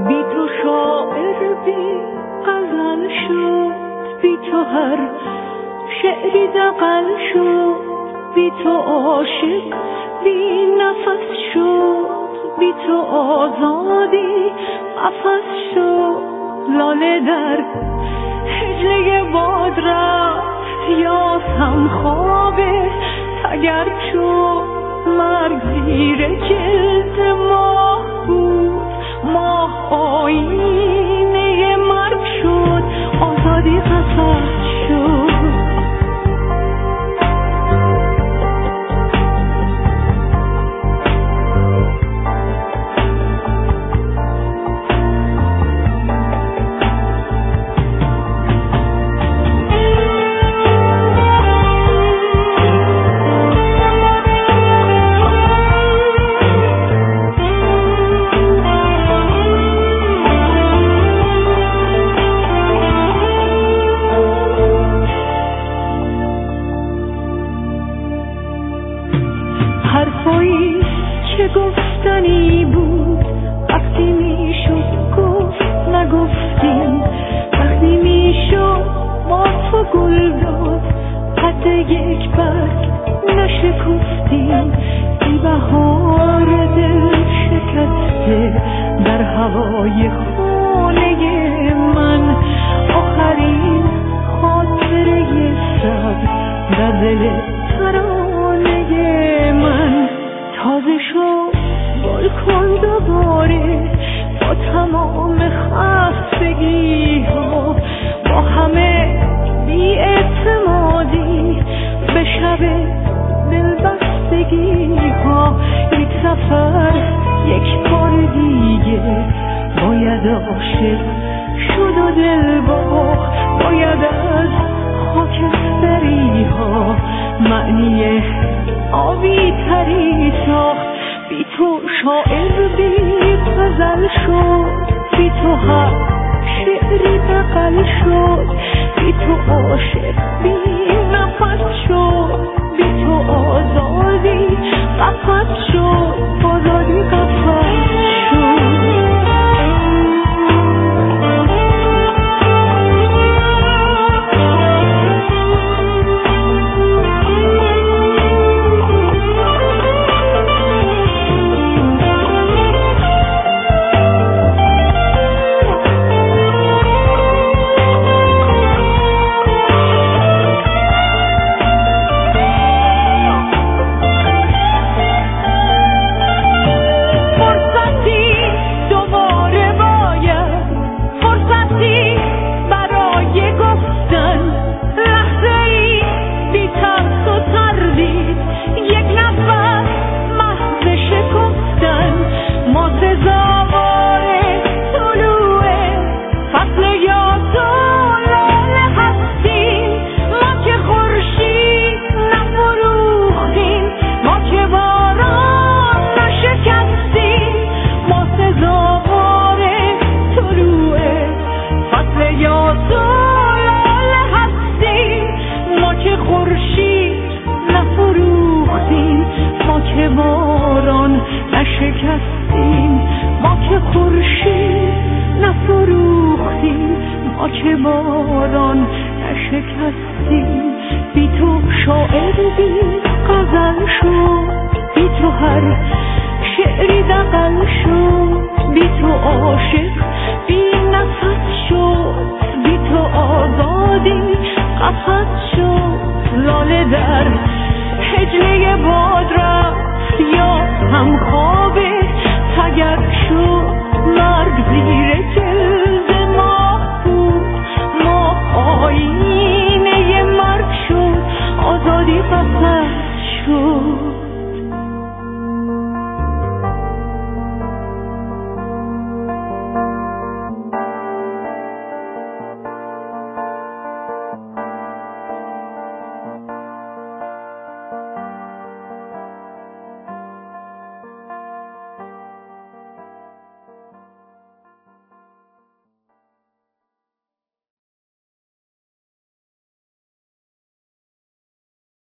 بی تو شاعر بی غزل شد، بی تو هر شعری دغل شد، بی تو عاشق بی نفس شد، بی تو آزادی قفس شد. لاله در هجله باد رفت، یاسم خواب تگرگ شد، مرگ زیر جلد ماه بود، ماه آینه مرگ شد، آزادی قفس شد. حرفایی چه گفتنی بود، وقتی میشد گفت نگفتیم، وقتی میشد با تو گل داد، قد یک برگ نشکفتیم، ای بهار دل شکسته در هوای خانه من، آخرین خاطره صبر در دل ترانه من. تازه شد گلکن دوباره با تمام خستگی ها، با همه بی اعتمادی به شب دلبستگی ها. یک سفر یک بار دیگه باید عاشق شد و دل باخت، باید از خاکستری ها معنی آبی تری ساخت. بی تو شاعر بی غزل شد، بی تو هر شعری دغل شد، بی تو عاشق بی نفس شد، بی تو آزادی قفس شد، آزادی قفس شد. باران نشکستیم ما که خورشید نفروختیم، ما که باران نشکستیم. بی تو شاعر بی غزل شد، بی تو هر شعری دغل شد، بی تو عاشق بی نفس شد، بی تو آزادی قفس شد. لاله در هجله باد رفت، یا هم خواب تگرگ شد،